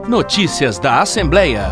Notícias da Assembleia.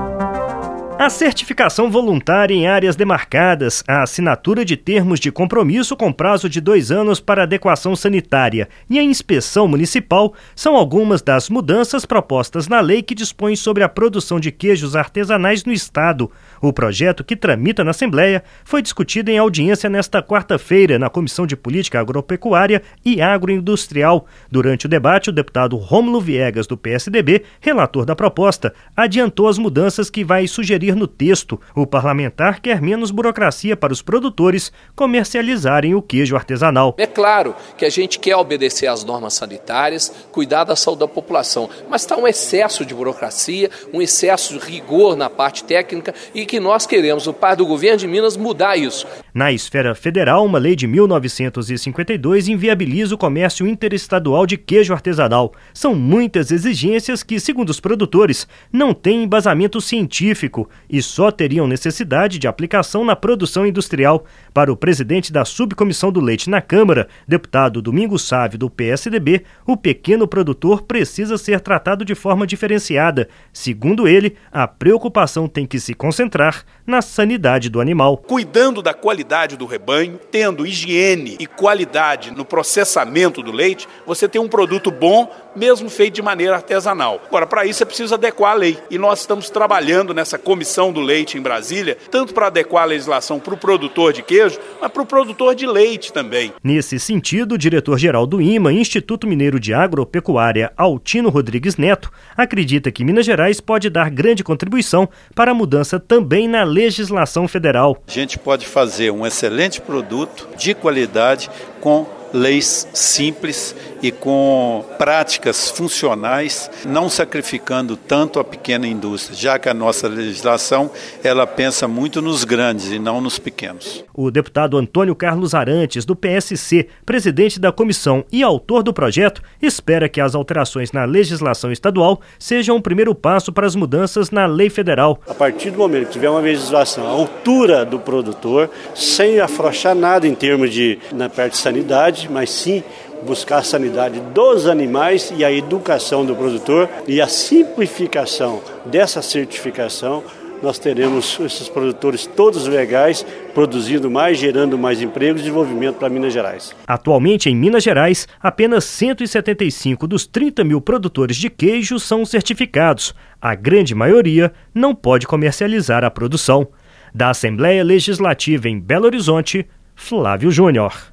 A certificação voluntária em áreas demarcadas, a assinatura de termos de compromisso com prazo de 2 anos para adequação sanitária e a inspeção municipal são algumas das mudanças propostas na lei que dispõe sobre a produção de queijos artesanais no Estado. O projeto, que tramita na Assembleia, foi discutido em audiência nesta quarta-feira na Comissão de Política Agropecuária e Agroindustrial. Durante o debate, o deputado Rômulo Viegas, do PSDB, relator da proposta, adiantou as mudanças que vai sugerir no texto. O parlamentar quer menos burocracia para os produtores comercializarem o queijo artesanal. É claro que a gente quer obedecer às normas sanitárias, cuidar da saúde da população, mas está um excesso de burocracia, um excesso de rigor na parte técnica e que nós queremos, o par do governo de Minas, mudar isso. Na esfera federal, uma lei de 1952 inviabiliza o comércio interestadual de queijo artesanal. São muitas exigências que, segundo os produtores, não têm embasamento científico e só teriam necessidade de aplicação na produção industrial. Para o presidente da Subcomissão do Leite na Câmara, deputado Domingos Sávio, do PSDB, o pequeno produtor precisa ser tratado de forma diferenciada. Segundo ele, a preocupação tem que se concentrar na sanidade do animal. Cuidando da qualidade do rebanho, tendo higiene e qualidade no processamento do leite, você tem um produto bom, mesmo feito de maneira artesanal. Agora, para isso é preciso adequar a lei. E nós estamos trabalhando nessa comissão do leite em Brasília, tanto para adequar a legislação para o produtor de queijo, mas para o produtor de leite também. Nesse sentido, o diretor-geral do IMA, Instituto Mineiro de Agropecuária, Altino Rodrigues Neto, acredita que Minas Gerais pode dar grande contribuição para a mudança também na legislação federal. A gente pode fazer um excelente produto de qualidade com leis simples e com práticas funcionais, não sacrificando tanto a pequena indústria, já que a nossa legislação ela pensa muito nos grandes e não nos pequenos. O deputado Antônio Carlos Arantes, do PSC, presidente da comissão e autor do projeto, espera que as alterações na legislação estadual sejam o primeiro passo para as mudanças na lei federal. A partir do momento que tiver uma legislação à altura do produtor, sem afrouxar nada em termos na parte de sanidade, mas sim buscar a sanidade dos animais e a educação do produtor e a simplificação dessa certificação, nós teremos esses produtores todos legais, produzindo mais, gerando mais empregos e desenvolvimento para Minas Gerais. Atualmente, em Minas Gerais, apenas 175 dos 30 mil produtores de queijo são certificados. A grande maioria não pode comercializar a produção. Da Assembleia Legislativa em Belo Horizonte, Flávio Júnior.